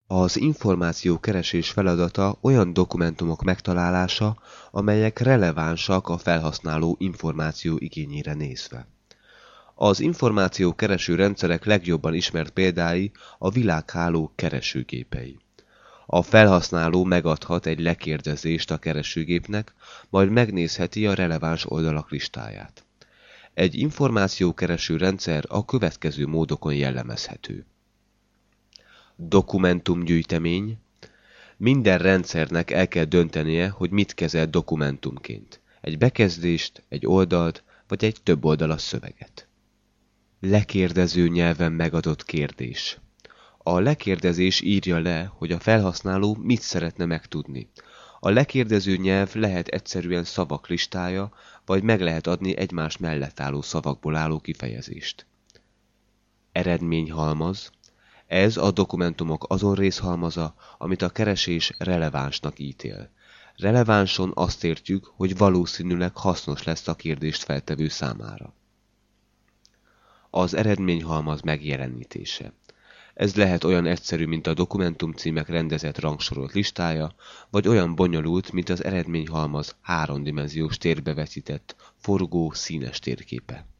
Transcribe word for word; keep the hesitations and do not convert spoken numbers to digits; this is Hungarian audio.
Az információkeresés feladata olyan dokumentumok megtalálása, amelyek relevánsak a felhasználó információ igényére nézve. Az információkereső rendszerek legjobban ismert példái a világháló keresőgépei. A felhasználó megadhat egy lekérdezést a keresőgépnek, majd megnézheti a releváns oldalak listáját. Egy információkereső rendszer a következő módokon jellemezhető. Dokumentumgyűjtemény. Minden rendszernek el kell döntenie, hogy mit kezel dokumentumként. Egy bekezdést, egy oldalt, vagy egy több oldalas szöveget. Lekérdező nyelven megadott kérdés. A lekérdezés írja le, hogy a felhasználó mit szeretne megtudni. A lekérdező nyelv lehet egyszerűen szavak listája, vagy meg lehet adni egymás mellett álló szavakból álló kifejezést. Eredményhalmaz. Ez a dokumentumok azon részhalmaza, amit a keresés relevánsnak ítél. Relevánson azt értjük, hogy valószínűleg hasznos lesz a kérdést feltevő számára. Az eredményhalmaz megjelenítése. Ez lehet olyan egyszerű, mint a dokumentumcímek rendezett rangsorolt listája, vagy olyan bonyolult, mint az eredményhalmaz háromdimenziós térbe vetített, forgó, színes térképe.